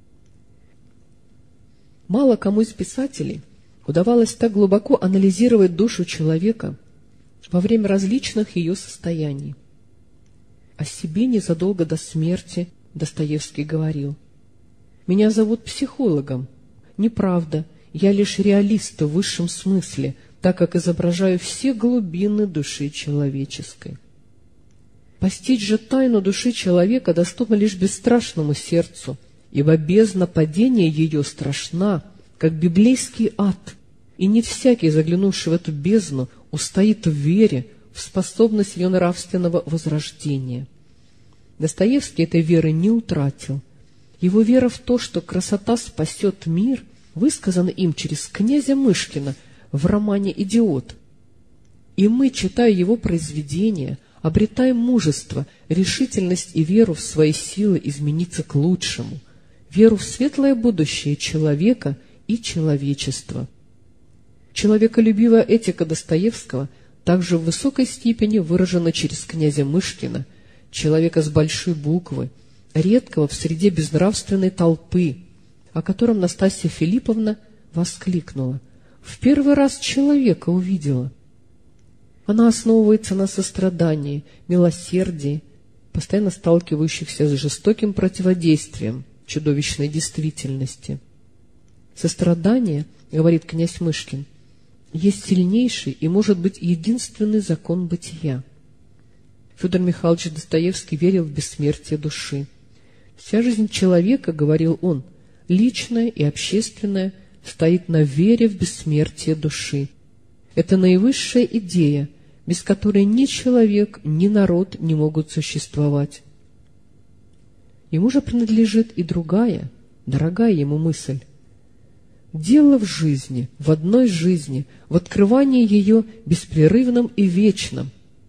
Мало кому из писателей удавалось так глубоко анализировать душу человека во время различных ее состояний. О себе незадолго до смерти Достоевский говорил: «Меня зовут психологом. Неправда, я лишь реалист в высшем смысле, так как изображаю все глубины души человеческой». Постичь же тайну души человека доступно лишь бесстрашному сердцу, ибо бездна падения ее страшна, как библейский ад, и не всякий, заглянувший в эту бездну, устоит в вере, в способность ее нравственного возрождения. Достоевский этой веры не утратил. Его вера в то, что красота спасет мир, высказана им через князя Мышкина в романе «Идиот». И мы, читая его произведения, обретаем мужество, решительность и веру в свои силы измениться к лучшему, веру в светлое будущее человека и человечества. Человеколюбивая этика Достоевского также в высокой степени выражена через князя Мышкина, человека с большой буквы, редкого в среде безнравственной толпы, о котором Настасья Филипповна воскликнула: «В первый раз человека увидела». Она основывается на сострадании, милосердии, постоянно сталкивающихся с жестоким противодействием чудовищной действительности. «Сострадание, — говорит князь Мышкин, — есть сильнейший и, может быть, единственный закон бытия». Федор Михайлович Достоевский верил в бессмертие души. «Вся жизнь человека, — говорил он, — личная и общественная, стоит на вере в бессмертие души. Это наивысшая идея, без которой ни человек, ни народ не могут существовать». Ему же принадлежит и другая, дорогая ему мысль. Дело в жизни, в одной жизни, в открывании ее беспрерывном и вечном.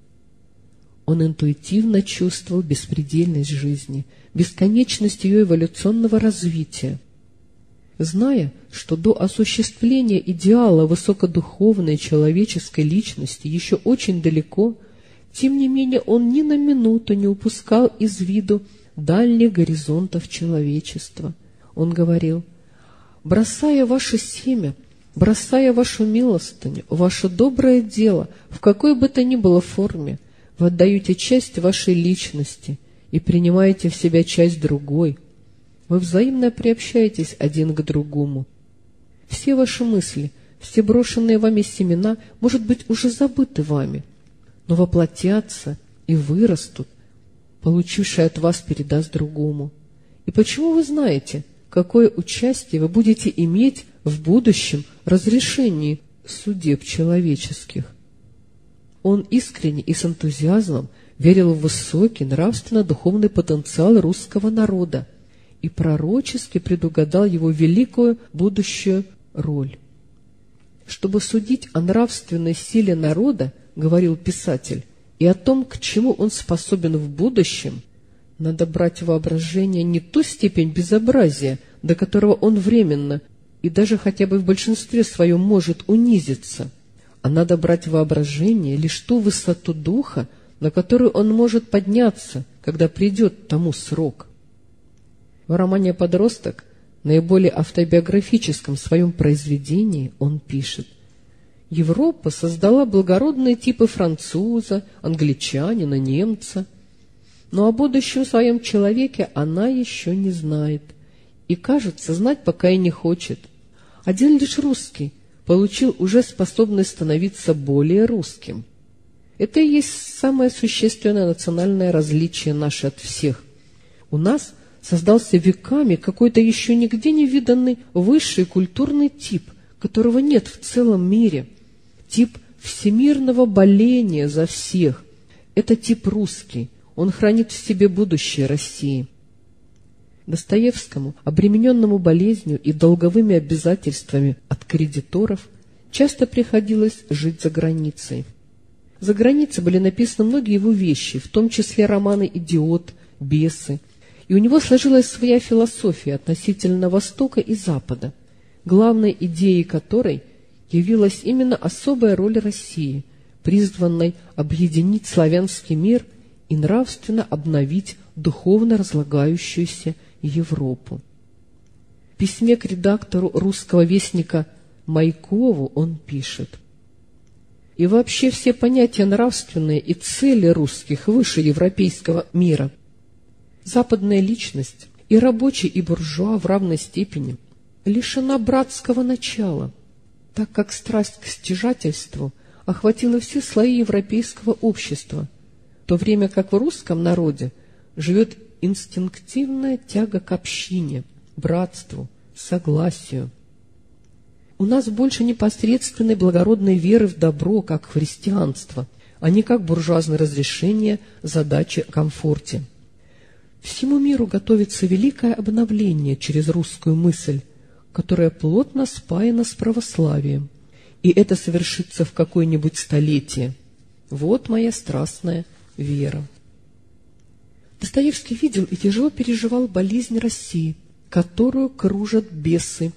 Он интуитивно чувствовал беспредельность жизни, бесконечность ее эволюционного развития. Зная, что до осуществления идеала высокодуховной человеческой личности еще очень далеко, тем не менее он ни на минуту не упускал из виду дальних горизонтов человечества. Он говорил: «Бросая ваше семя, бросая вашу милостыню, ваше доброе дело, в какой бы то ни было форме, вы отдаете часть вашей личности и принимаете в себя часть другой. Вы взаимно приобщаетесь один к другому. Все ваши мысли, все брошенные вами семена, может быть, уже забыты вами, но воплотятся и вырастут, получивший от вас передаст другому. И почему вы знаете, какое участие вы будете иметь в будущем разрешении судеб человеческих?» Он искренне и с энтузиазмом верил в высокий нравственно-духовный потенциал русского народа и пророчески предугадал его великую будущую роль. «Чтобы судить о нравственной силе народа, — говорил писатель, — и о том, к чему он способен в будущем, надо брать в воображение не ту степень безобразия, до которого он временно и даже хотя бы в большинстве своем может унизиться, а надо брать в воображение лишь ту высоту духа, на которую он может подняться, когда придет тому срок». В романе «Подросток», наиболее автобиографическом своем произведении, он пишет: «Европа создала благородные типы француза, англичанина, немца. но о будущем своем человеке она еще не знает. И, кажется, знать пока и не хочет. Один лишь русский получил уже способность становиться более русским. Это и есть самое существенное национальное различие наше от всех. У нас создался веками какой-то еще нигде не виданный высший культурный тип, которого нет в целом мире. Тип всемирного боления за всех. Это тип русский. Он хранит в себе будущее России. Достоевскому, обремененному болезнью и долговыми обязательствами от кредиторов, часто приходилось жить за границей. За границей были написаны многие его вещи, в том числе романы «Идиот», «Бесы». И у него сложилась своя философия относительно Востока и Запада, главной идеей которой явилась именно особая роль России, призванной объединить славянский мир и нравственно обновить духовно разлагающуюся Европу. В письме к редактору «Русского вестника» Майкову он пишет: «И вообще все понятия нравственные и цели русских выше европейского мира. Западная личность, и рабочий, и буржуа в равной степени, лишена братского начала, так как страсть к стяжательству охватила все слои европейского общества, в то время как в русском народе живет инстинктивная тяга к общине, братству, согласию. У нас больше непосредственной благородной веры в добро, как в христианство, а не как буржуазное разрешение задачи о комфорте. Всему миру готовится великое обновление через русскую мысль, которая плотно спаяна с православием, и это совершится в какое-нибудь столетие. Вот моя страстная вера». Достоевский видел и тяжело переживал болезнь России, которую кружат бесы.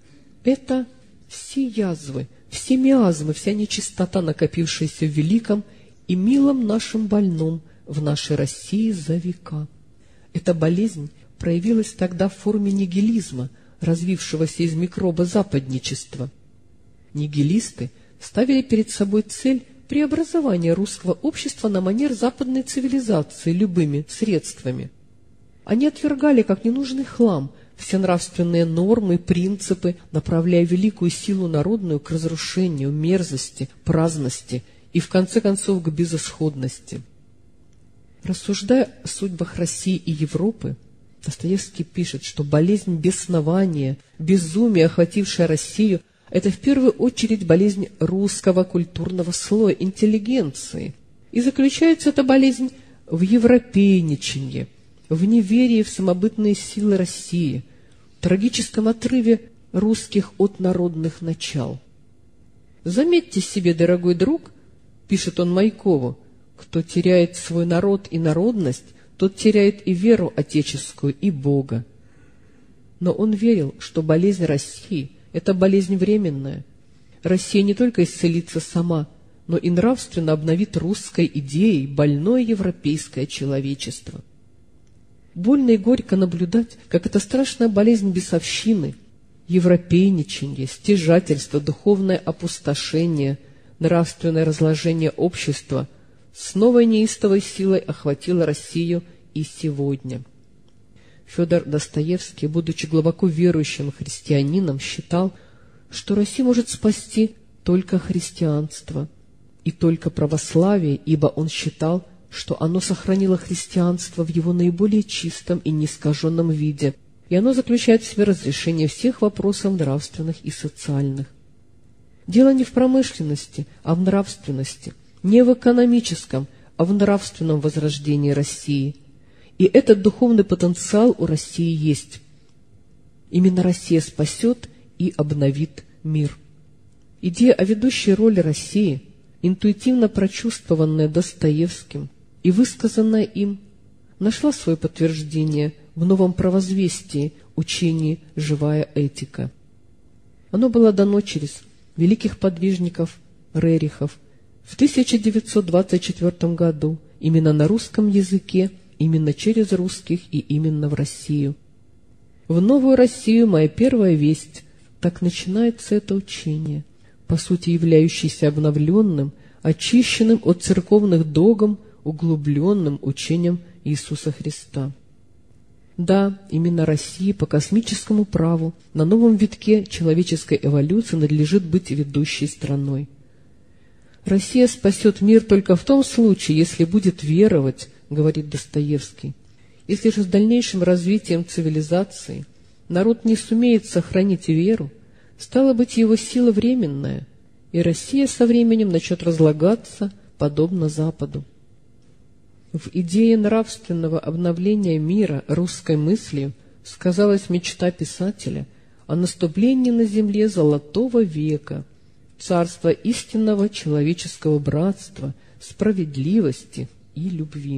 Это все язвы, все миазмы, вся нечистота, накопившаяся в великом и милом нашем больном в нашей России за века. Эта болезнь проявилась тогда в форме нигилизма, развившегося из микроба западничества. Нигилисты ставили перед собой цель преобразования русского общества на манер западной цивилизации любыми средствами. Они отвергали как ненужный хлам все нравственные нормы, принципы, направляя великую силу народную к разрушению, мерзости, праздности и, в конце концов, к безысходности. Рассуждая о судьбах России и Европы, Достоевский пишет, что болезнь беснования, безумия, охватившая Россию, это в первую очередь болезнь русского культурного слоя, интеллигенции. И заключается эта болезнь в европейничании, в неверии в самобытные силы России, в трагическом отрыве русских от народных начал. «Заметьте себе, дорогой друг, — пишет он Майкову, — кто теряет свой народ и народность, тот теряет и веру отеческую, и Бога». Но он верил, что болезнь России — это болезнь временная. Россия не только исцелится сама, но и нравственно обновит русской идеей больное европейское человечество. Больно и горько наблюдать, как эта страшная болезнь бесовщины, европейничанье, стяжательство, духовное опустошение, нравственное разложение общества с новой неистовой силой охватило Россию и сегодня. Федор Достоевский, будучи глубоко верующим христианином, считал, что Россию может спасти только христианство и только православие, ибо он считал, что оно сохранило христианство в его наиболее чистом и неискаженном виде, и оно заключает в себе разрешение всех вопросов нравственных и социальных. Дело не в промышленности, а в нравственности, не в экономическом, а в нравственном возрождении России. И этот духовный потенциал у России есть. Именно Россия спасет и обновит мир. Идея о ведущей роли России, интуитивно прочувствованная Достоевским и высказанная им, нашла свое подтверждение в новом провозвестии, учении «Живая этика». Оно было дано через великих подвижников Рерихов в тысяча девятьсот двадцать четвёртом году именно на русском языке, именно через русских и именно в Россию. «В новую Россию моя первая весть», так начинается это учение, по сути являющееся обновленным, очищенным от церковных догм, углубленным учением Иисуса Христа. Да, именно России по космическому праву на новом витке человеческой эволюции надлежит быть ведущей страной. Россия спасет мир только в том случае, если будет веровать, говорит Достоевский. Если же с дальнейшим развитием цивилизации народ не сумеет сохранить веру, стало быть, его сила временная, и Россия со временем начнет разлагаться, подобно Западу. В идее нравственного обновления мира русской мыслью сказалась мечта писателя о наступлении на земле золотого века, царства истинного человеческого братства, справедливости и любви.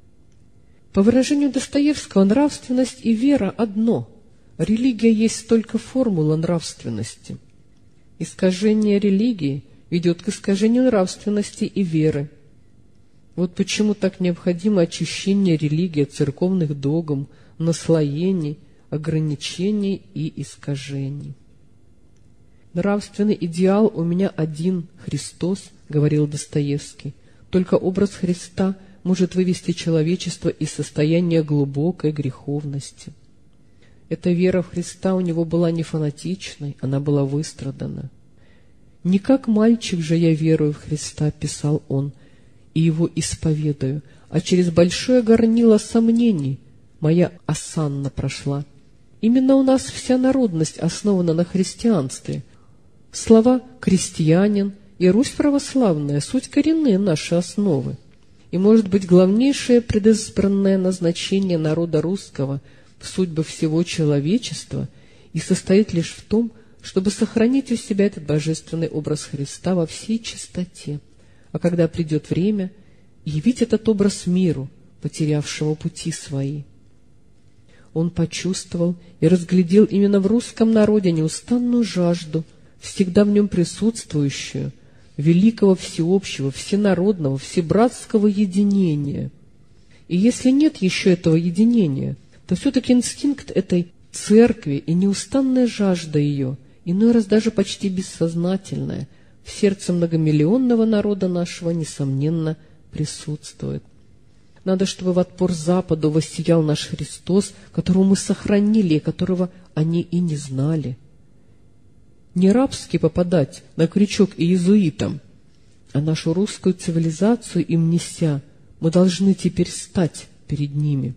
По выражению Достоевского, нравственность и вера одно. Религия есть только формула нравственности. Искажение религии ведет к искажению нравственности и веры. Вот почему так необходимо очищение религии от церковных догм, наслоений, ограничений и искажений. «Нравственный идеал у меня один — Христос», — говорил Достоевский. «Только образ Христа может вывести человечество из состояния глубокой греховности». Эта вера в Христа у него была не фанатичной, она была выстрадана. «Не как мальчик же я верую в Христа», — писал он, — «и его исповедую, а через большое горнило сомнений моя осанна прошла». Именно у нас вся народность основана на христианстве. Слова «крестьянин» и «Русь православная» — суть коренные наши основы. И, может быть, главнейшее предизбранное назначение народа русского в судьбы всего человечества и состоит лишь в том, чтобы сохранить у себя этот божественный образ Христа во всей чистоте, а когда придет время, явить этот образ миру, потерявшему пути свои. Он почувствовал и разглядел именно в русском народе неустанную жажду, всегда в нем присутствующую, великого всеобщего, всенародного, всебратского единения. И если нет еще этого единения, то все-таки инстинкт этой церкви и неустанная жажда ее, иной раз даже почти бессознательная, в сердце многомиллионного народа нашего, несомненно, присутствует. Надо, чтобы в отпор Западу воссиял наш Христос, которого мы сохранили и которого они и не знали. Не рабски попадать на крючок иезуитам, а нашу русскую цивилизацию им неся, мы должны теперь стать перед ними.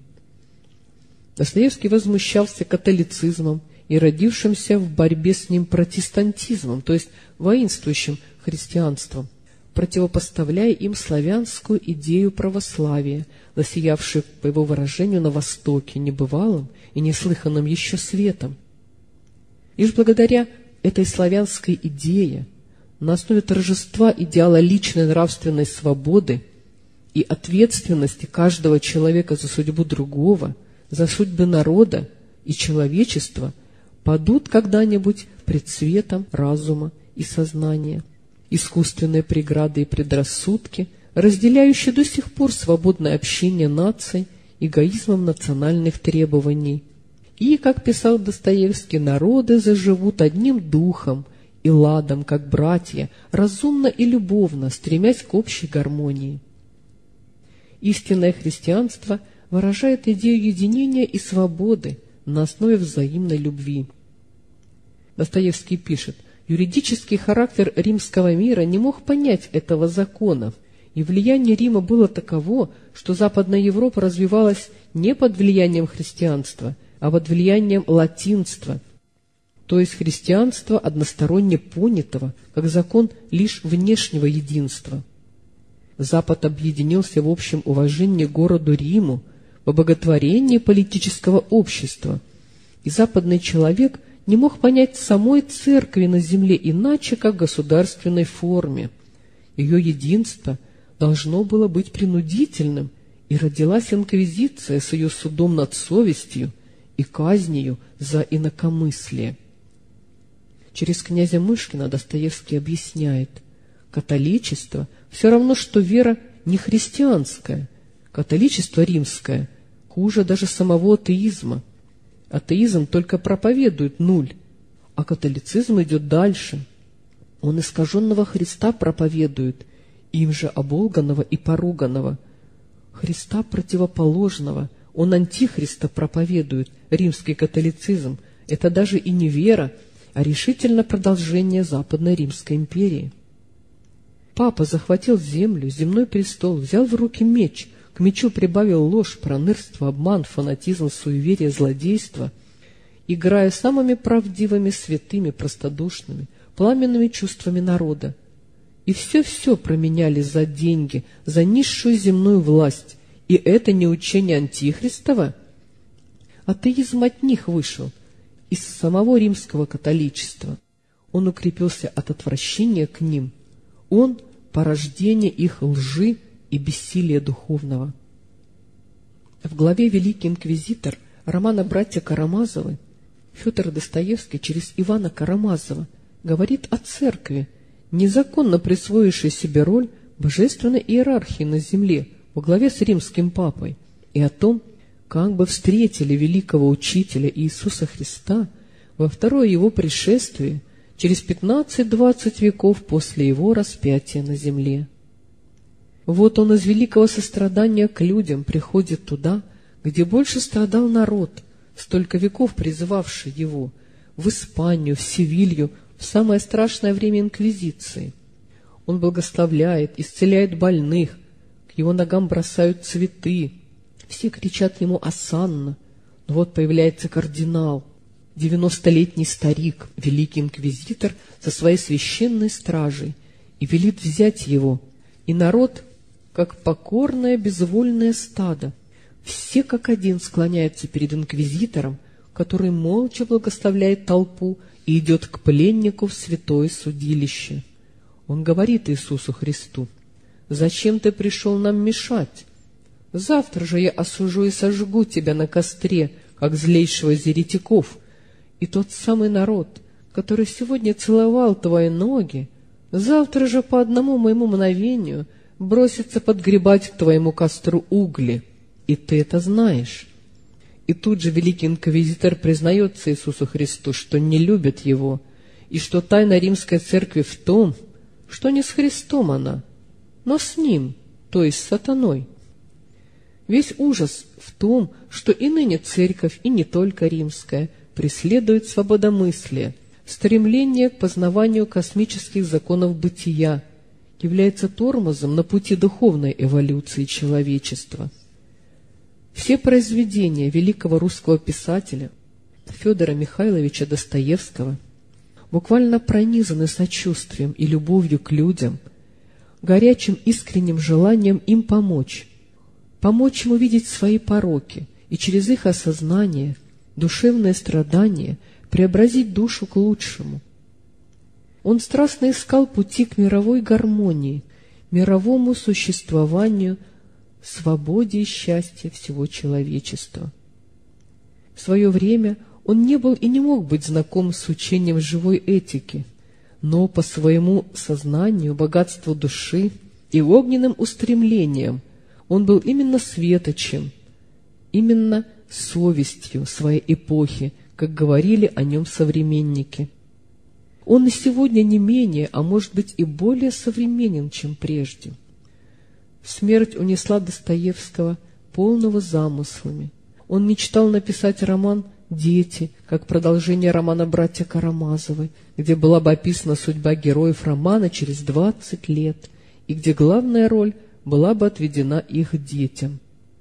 Достоевский возмущался католицизмом и родившимся в борьбе с ним протестантизмом, то есть воинствующим христианством, противопоставляя им славянскую идею православия, засиявшую, по его выражению, на Востоке небывалым и неслыханным еще светом. Лишь благодаря этой славянской идее, на основе торжества идеала личной нравственной свободы и ответственности каждого человека за судьбу другого, за судьбы народа и человечества, падут когда-нибудь пред светом разума и сознания искусственные преграды и предрассудки, разделяющие до сих пор свободное общение наций эгоизмом национальных требований. И, как писал Достоевский, народы заживут одним духом и ладом, как братья, разумно и любовно, стремясь к общей гармонии. Истинное христианство выражает идею единения и свободы на основе взаимной любви. Достоевский пишет: юридический характер римского мира не мог понять этого закона, и влияние Рима было таково, что Западная Европа развивалась не под влиянием христианства, а под влиянием латинства, то есть христианства, односторонне понятого, как закон лишь внешнего единства. Запад объединился в общем уважении к городу Риму, в обоготворении политического общества, и западный человек не мог понять самой церкви на земле иначе, как в государственной форме. Ее единство должно было быть принудительным, и родилась инквизиция с ее судом над совестью и казнью за инакомыслие. Через князя Мышкина Достоевский объясняет: католичество все равно, что вера не христианская, католичество римское хуже даже самого атеизма. Атеизм только проповедует нуль, а католицизм идет дальше. Он искаженного Христа проповедует, им же оболганного и поруганного. Христа противоположного. Он антихриста проповедует, римский католицизм. Это даже и не вера, а решительно продолжение Западной Римской империи. Папа захватил землю, земной престол, взял в руки меч, к мечу прибавил ложь, пронырство, обман, фанатизм, суеверие, злодейство, играя самыми правдивыми, святыми, простодушными, пламенными чувствами народа. И все-все променяли за деньги, за низшую земную власть. И это не учение Антихристова? Атеизм от них вышел, из самого римского католичества. Он укрепился от отвращения к ним. Он — порождение их лжи и бессилия духовного. В главе «Великий инквизитор» романа «Братья Карамазовы» Федор Достоевский через Ивана Карамазова говорит о церкви, незаконно присвоившей себе роль божественной иерархии на земле во главе с римским папой, и о том, как бы встретили великого учителя Иисуса Христа во второе его пришествие через пятнадцать-двадцать веков после его распятия на земле. Вот он из великого сострадания к людям приходит туда, где больше страдал народ, столько веков призывавший его, в Испанию, в Севилью, в самое страшное время инквизиции. Он благословляет, исцеляет больных, к его ногам бросают цветы, все кричат ему «Осанна!». Но вот появляется кардинал, девяностолетний старик, великий инквизитор со своей священной стражей, и велит взять его, и народ, как покорное безвольное стадо, все как один склоняются перед инквизитором, который молча благословляет толпу и идет к пленнику в святое судилище. Он говорит Иисусу Христу: «Зачем ты пришел нам мешать? Завтра же я осужу и сожгу тебя на костре, как злейшего из еретиков, и тот самый народ, который сегодня целовал твои ноги, завтра же по одному моему мгновению бросится подгребать к твоему костру угли, и ты это знаешь». И тут же великий инквизитор признается Иисусу Христу, что не любит его, и что тайна римской церкви в том, что не с Христом она, но с ним, то есть с сатаной. Весь ужас в том, что и ныне церковь, и не только римская, преследует свободомыслие, стремление к познаванию космических законов бытия, является тормозом на пути духовной эволюции человечества. Все произведения великого русского писателя Федора Михайловича Достоевского буквально пронизаны сочувствием и любовью к людям, горячим искренним желанием им помочь, помочь им увидеть свои пороки и через их осознание, душевное страдание преобразить душу к лучшему. Он страстно искал пути к мировой гармонии, мировому существованию, свободе и счастье всего человечества. В свое время он не был и не мог быть знаком с учением живой этики, но по своему сознанию, богатству души и огненным устремлениям он был именно светочем, именно совестью своей эпохи, как говорили о нем современники. Он и сегодня не менее, а может быть и более современен, чем прежде. Смерть унесла Достоевского, полного замыслами. Он мечтал написать роман «Дети», как продолжение романа «Братья Карамазовы», где была бы описана судьба героев романа через двадцать лет, и где главная роль была бы отведена их детям.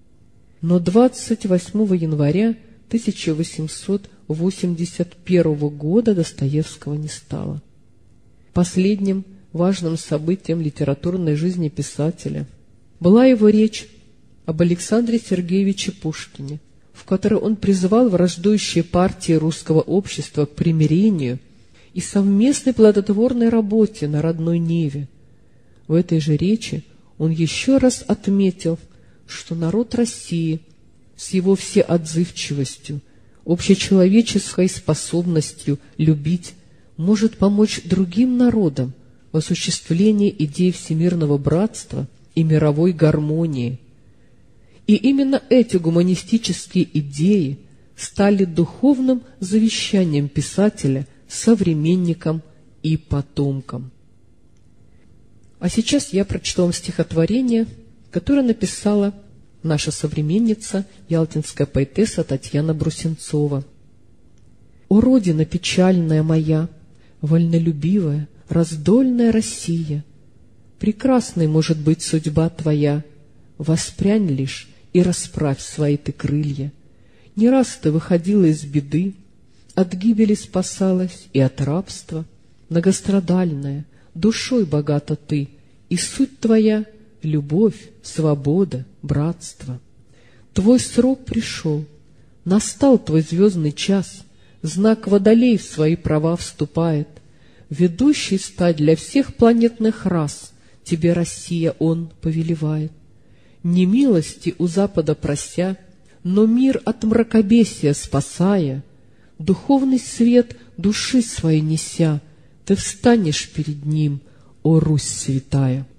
Но двадцать восьмого января тысяча восемьсот восемьдесят первого года Достоевского не стало. Последним важным событием литературной жизни писателя была его речь об Александре Сергеевиче Пушкине, в которой он призывал враждующие партии русского общества к примирению и совместной плодотворной работе на родной ниве. В этой же речи он еще раз отметил, что народ России с его всеотзывчивостью, общечеловеческой способностью любить может помочь другим народам в осуществлении идей всемирного братства и мировой гармонии. И именно эти гуманистические идеи стали духовным завещанием писателя современникам и потомкам. А сейчас я прочту вам стихотворение, которое написала наша современница, ялтинская поэтесса Татьяна Брусенцова. «О, Родина печальная моя, вольнолюбивая, раздольная Россия! Прекрасной может быть судьба твоя, воспрянь лишь и расправь свои ты крылья. Не раз ты выходила из беды, от гибели спасалась и от рабства. Многострадальная, душой богата ты, и суть твоя — любовь, свобода, братство. Твой срок пришел, настал твой звездный час, знак Водолей в свои права вступает. Ведущий стать для всех планетных рас тебе, Россия, он повелевает. Не милости у Запада прося, но мир от мракобесия спасая, духовный свет души своей неся, ты встанешь перед ним, о Русь святая!